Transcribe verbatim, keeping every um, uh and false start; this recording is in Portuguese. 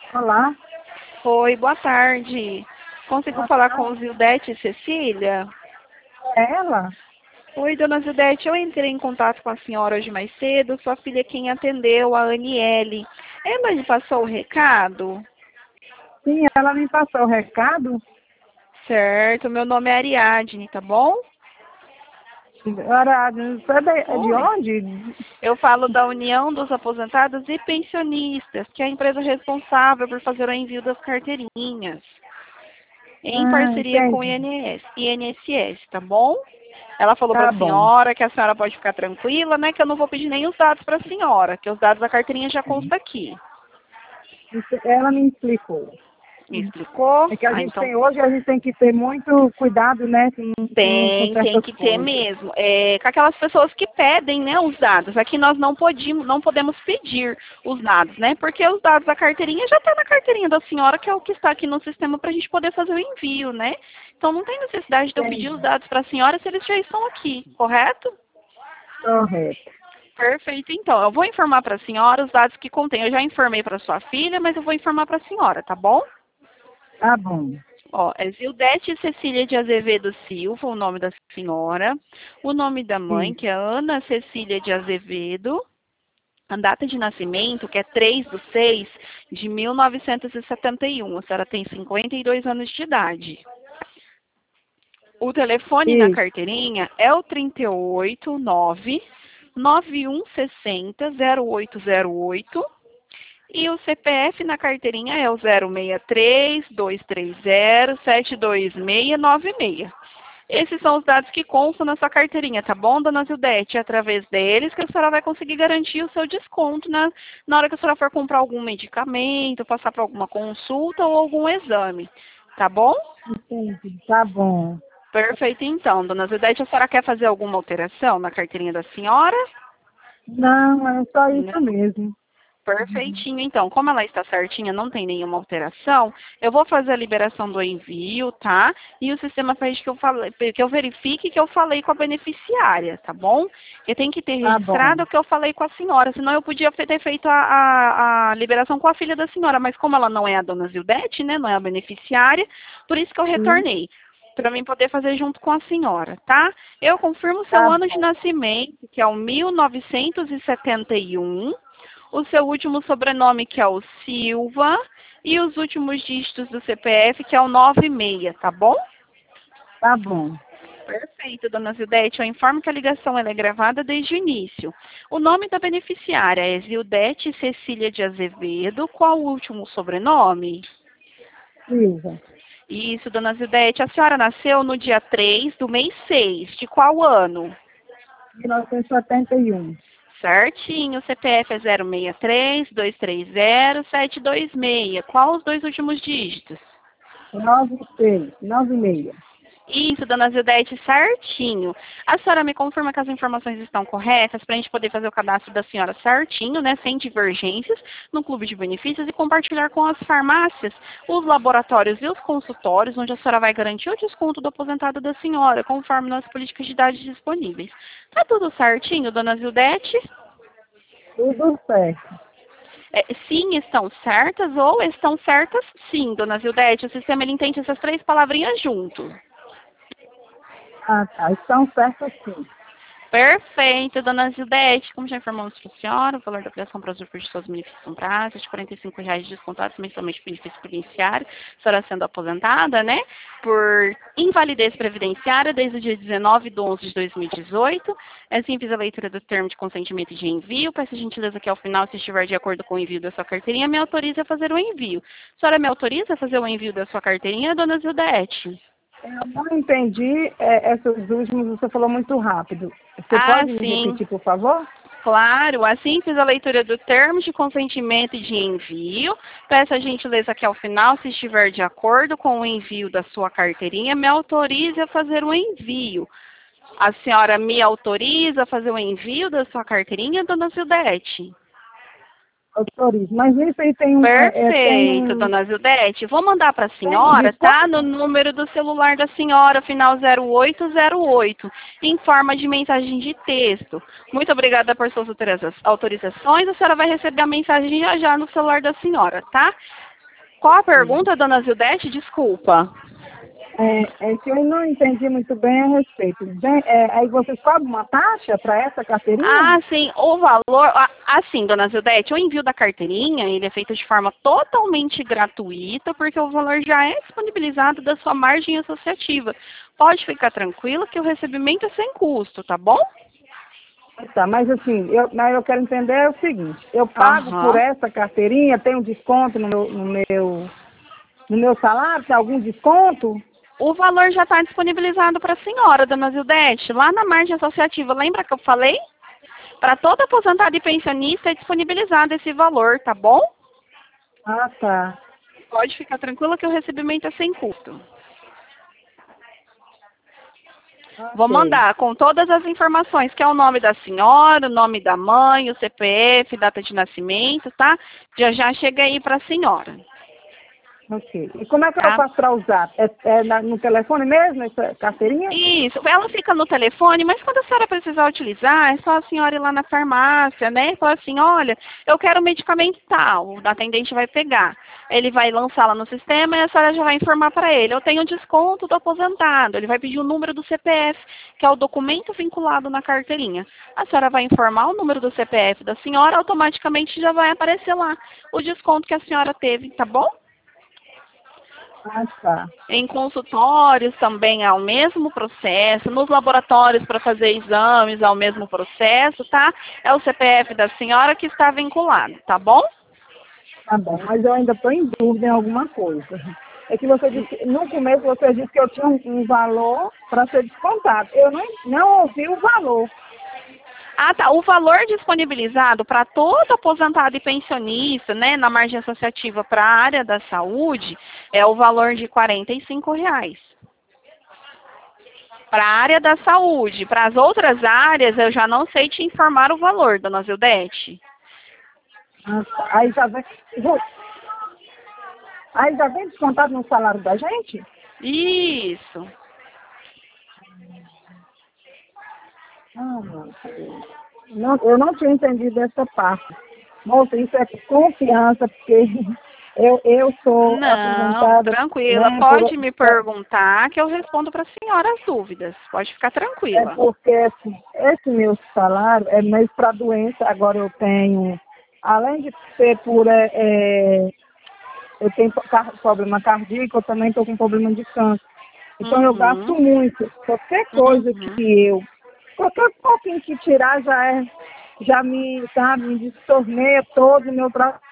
Olá. Oi, boa tarde. Conseguiu Boa falar com tarde. Zildete e Cecília? É ela? Oi, dona Zildete, eu entrei em contato com a senhora hoje mais cedo, sua filha é quem atendeu, a Aniele. Ela lhe passou o recado? Sim, ela me passou o recado. Certo, meu nome é Ariadne, tá bom? Era você é de, é de Oi. onde? Eu falo da União dos Aposentados e Pensionistas, que é a empresa responsável por fazer o envio das carteirinhas, em Ah, parceria com o entendi. I N S, I N S S, tá bom? Ela falou para Tá a bom. senhora que a senhora pode ficar tranquila, né? Que eu não vou pedir nem os dados para a senhora, que os dados da carteirinha já constam aqui. Isso- Ela me explicou. Me explicou? É que a Ah, gente então tem hoje, a gente tem que ter muito cuidado, né, com, com, com tem, tem certas que ter coisas. mesmo. É, com aquelas pessoas que pedem, né, os dados. Aqui nós não podemos, não podemos pedir os dados, né? Porque os dados da carteirinha já está na carteirinha da senhora, que é o que está aqui no sistema para a gente poder fazer o envio, né? Então não tem necessidade de eu pedir os Entendi. dados para a senhora se eles já estão aqui, correto? Correto. Perfeito, então. Eu vou informar para a senhora os dados que contém. Eu já informei para sua filha, mas eu vou informar para a senhora, tá bom? Tá bom. Ó, é Zildete Cecília de Azevedo Silva, o nome da senhora. O nome da mãe, Isso. que é Ana Cecília de Azevedo. A data de nascimento, que é três de seis de mil novecentos e setenta e um. A senhora tem cinquenta e dois anos de idade. O telefone na Isso. carteirinha é o trinta e oito, nove, nove um seis zero, zero oito zero oito. E o C P F na carteirinha é o zero seis três, dois três zero, sete dois seis nove seis. Esses são os dados que constam na sua carteirinha, tá bom, dona Zildete? É através deles que a senhora vai conseguir garantir o seu desconto na, na hora que a senhora for comprar algum medicamento, passar por alguma consulta ou algum exame, tá bom? Entendi. Tá bom. Perfeito, então. Dona Zildete, a senhora quer fazer alguma alteração na carteirinha da senhora? Não, é só isso Não. mesmo. Perfeitinho, então. Como ela está certinha, não tem nenhuma alteração, eu vou fazer a liberação do envio, tá? E o sistema pede que eu, falei, que eu verifique que eu falei com a beneficiária, tá bom? Eu tenho que ter Tá bom. registrado o que eu falei com a senhora, senão eu podia ter feito a, a, a liberação com a filha da senhora, mas como ela não é a dona Zildete, né, não é a beneficiária, por isso que eu Sim. retornei. Para mim poder fazer junto com a senhora, tá? Eu confirmo o seu Tá ano de bom. nascimento, que é o mil novecentos e setenta e um, o seu último sobrenome, que é o Silva, e os últimos dígitos do C P F, que é o noventa e seis, tá bom? Tá bom. Perfeito, dona Zildete. Eu informo que a ligação ela é gravada desde o início. O nome da beneficiária é Zildete Cecília de Azevedo. Qual o último sobrenome? Silva. Isso, dona Zildete. A senhora nasceu no dia três do mês seis. De qual ano? mil novecentos e setenta e um. Certinho. O C P F é zero seis três, dois três zero, sete dois seis. Qual os dois últimos dígitos? Nove seis, nove e meia. Isso, dona Zildete, certinho. A senhora me confirma que as informações estão corretas para a gente poder fazer o cadastro da senhora certinho, né, sem divergências, no clube de benefícios e compartilhar com as farmácias, os laboratórios e os consultórios, onde a senhora vai garantir o desconto do aposentado da senhora, conforme nas políticas de idade disponíveis. Tá tudo certinho, dona Zildete? Tudo certo. É, sim, estão certas ou estão certas sim, dona Zildete. O sistema ele entende essas três palavrinhas junto. Ah, tá. Estão certos sim. Perfeito, dona Zildete. Como já informamos para a senhora, o valor da criação para os de seus benefícios são prazo de quarenta e cinco reais descontados mensalmente por benefício previdenciário, a senhora sendo aposentada, né? Por invalidez previdenciária desde o dia dezenove de onze de dois mil e dezoito. É simples a leitura do termo de consentimento de envio. Peço gentileza que ao final, se estiver de acordo com o envio da sua carteirinha, me autorize a fazer o envio. A senhora me autoriza a fazer o envio da sua carteirinha, dona Zildete? Eu não entendi é, essas últimas, você falou muito rápido. Você Ah, pode me sim. repetir, por favor? Claro, assim fiz a leitura do termo de consentimento e de envio. Peço a gentileza que ao final, se estiver de acordo com o envio da sua carteirinha, me autorize a fazer o envio. A senhora me autoriza a fazer o envio da sua carteirinha, dona Zildete? Autorizo. Mas isso aí tem um, é, é, tem Perfeito, um, dona Zildete. Vou mandar para a tem um senhora, tá? desconto? No número do celular da senhora, final zero oito zero oito, em forma de mensagem de texto. Muito obrigada por suas autoriza- autorizações. A senhora vai receber a mensagem já já no celular da senhora, tá? Qual a pergunta, dona Zildete? Desculpa. É, é que eu não entendi muito bem a respeito. Bem, é, aí vocês cobram uma taxa para essa carteirinha? Ah, sim, o valor, ah, assim, dona Zildete, o envio da carteirinha, ele é feito de forma totalmente gratuita, porque o valor já é disponibilizado da sua margem associativa. Pode ficar tranquilo que o recebimento é sem custo, tá bom? Tá, mas assim, eu, mas eu quero entender o seguinte, eu pago por Aham. essa carteirinha, tem um desconto no meu, no meu, no meu salário, tem algum desconto? O valor já está disponibilizado para a senhora, dona Zildete, lá na margem associativa. Lembra que eu falei? Para todo aposentado e pensionista é disponibilizado esse valor, tá bom? Ah, tá. Pode ficar tranquila que o recebimento é sem custo. Vou Ok. mandar com todas as informações, que é o nome da senhora, o nome da mãe, o C P F, data de nascimento, tá? Já já chega aí para a senhora, Ok. E como é que eu tá? faço para usar? É, é na- no telefone mesmo, essa carteirinha? Isso, ela fica no telefone, mas quando a senhora precisar utilizar, é só a senhora ir lá na farmácia, né? E falar assim, olha, eu quero um medicamento tal, o atendente vai pegar. Ele vai lançá-la no sistema e a senhora já vai informar para ele, eu tenho desconto do aposentado. Ele vai pedir o número do C P F, que é o documento vinculado na carteirinha. A senhora vai informar o número do C P F da senhora, automaticamente já vai aparecer lá o desconto que a senhora teve, tá bom? Ah, tá. Em consultórios também é o mesmo processo, nos laboratórios para fazer exames é o mesmo processo, tá? É o C P F da senhora que está vinculado, tá bom? Tá bom, mas eu ainda estou em dúvida em alguma coisa. É que você disse, que- no começo você disse que eu tinha um, um valor para ser descontado. Eu não, não ouvi o valor. Ah, tá. O valor disponibilizado para todo aposentado e pensionista, né, na margem associativa para a área da saúde, é o valor de quarenta e cinco reais. Para a área da saúde, para as outras áreas, eu já não sei te informar o valor, dona Zildete. Ah, tá. Aí já vem, aí já vem descontado no salário da gente? Isso. Ah, meu Deus. Não, eu não tinha entendido essa parte. Moça, isso é confiança, porque eu, eu sou Não, aposentada, tranquila. né, por, Pode me perguntar que eu respondo para a senhora as dúvidas. Pode ficar é tranquila. porque esse, esse meu salário é mais para doença. Agora eu tenho, além de ser por, é, é, eu tenho car- problema cardíaco, eu também estou com problema de câncer. Então eu gasto Uhum. muito. Qualquer coisa Uhum. que eu, qualquer pouquinho que tirar já é, já me, sabe, me destorneia todo o meu trabalho.